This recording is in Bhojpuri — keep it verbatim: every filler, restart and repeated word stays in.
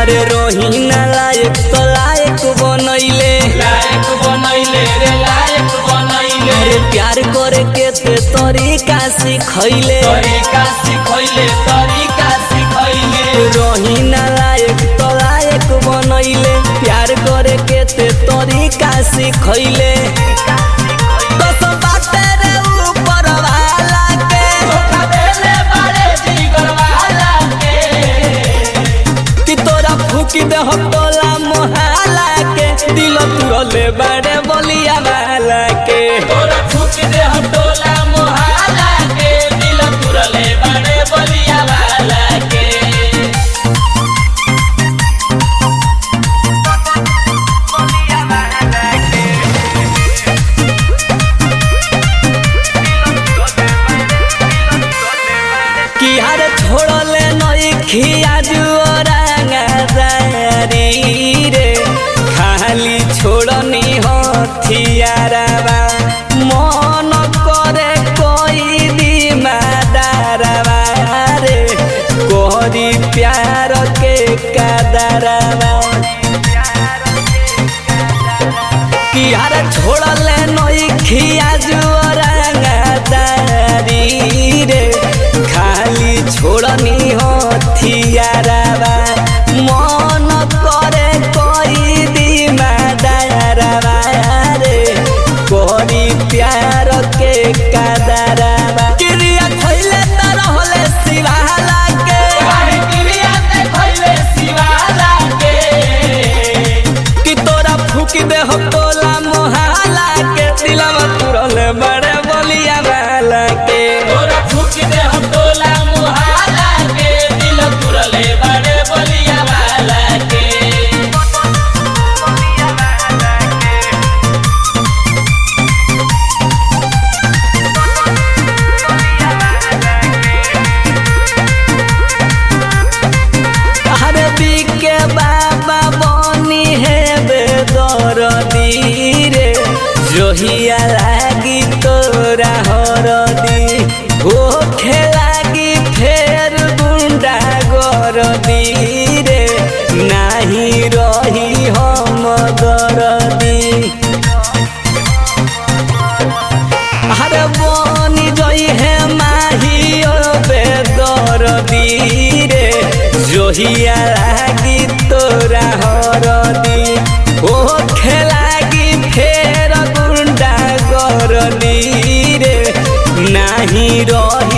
अरे रोहिना लायक तो लायक बनैले लायक बनैले रे लायक बनैले अरे प्यार करे के ते तरीका सिखैले तरीका सिखैले तरीका सिखैले रोहिना लायक तो लायक बनैले प्यार करे के ते तरीका सिखैले कसम बाटे रे ऊपर वाला के धोखा देले बारे जिगर वाला के कि तोरा फूकी दे हो टोला मोहल्ला के दिल तुरले बड़े बलिया वाला के तोरा फूक दे हटोला मोहल्ला के दिल तुरले बड़े बलिया वाला के कि हर छोड़ले नई खिया जुआरी रे खाली छोड़नी हथियारवा मन करे कोई दिमादारवा रे कोहरी प्यार के कादरवा कि हर छोड़ले नई खिया जुआरी रे खाली छोड़नी हथियारवा मन करे कोई दिमादारवा रे कोहरी प्यार के कादरवा क्रिया खइले त रहले शिवाला के काहे क्रिया ते खइले शिवाला के कि तोरा फूकी दे हो टोला मोहल्ला के दिलवा तुरले बड़े बलिया वाला के तोरा फूक दे हटोला मोहल्ला के दिल तुरले बड़े बलिया वाला के हर बीके बाबा बनी है बेदरदी रे जोहिया लागी तोरा हरदी हो खेलागी फेर गुंडा गरदी रे नाही रही हम दरदी हर बनी जई है माहियो बेदरदी रे जोहिया लागी तोरा हरदी ओ खेलागी फेर गुंडा गरदी रे नाही रही